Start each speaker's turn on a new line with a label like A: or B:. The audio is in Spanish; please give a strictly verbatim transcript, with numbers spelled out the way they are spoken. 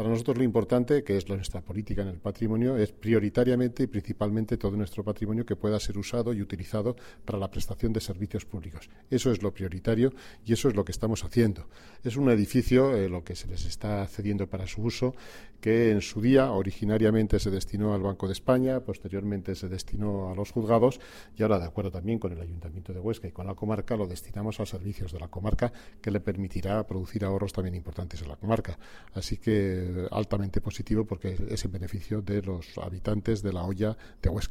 A: Para nosotros lo importante, que es nuestra política en el patrimonio, es prioritariamente y principalmente todo nuestro patrimonio que pueda ser usado y utilizado para la prestación de servicios públicos. Eso es lo prioritario y eso es lo que estamos haciendo. Es un edificio, eh, lo que se les está cediendo para su uso, que en su día originariamente se destinó al Banco de España, posteriormente se destinó a los juzgados y ahora, de acuerdo también con el Ayuntamiento de Huesca y con la comarca, lo destinamos a servicios de la comarca, que le permitirá producir ahorros también importantes en la comarca. Así que altamente positivo porque es en beneficio de los habitantes de La Hoya de Huesca.